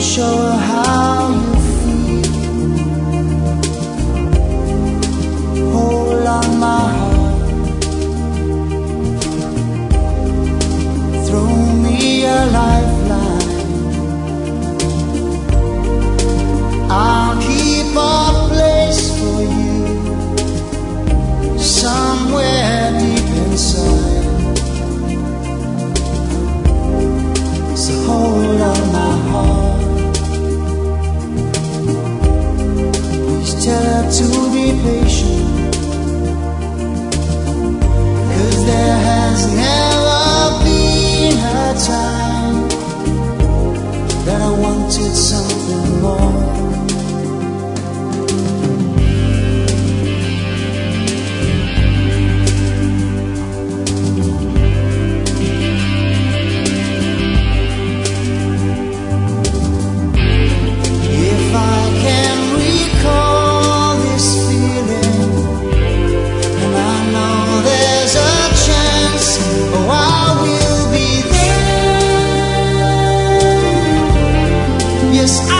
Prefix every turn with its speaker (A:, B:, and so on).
A: show her how you feel. Hold on my heart, throw me a lifeline. I'll keep a place for you somewhere deep inside. So hold on my heart, please tell her to be patient, 'cause there has never been a time that I wanted something more. Yes,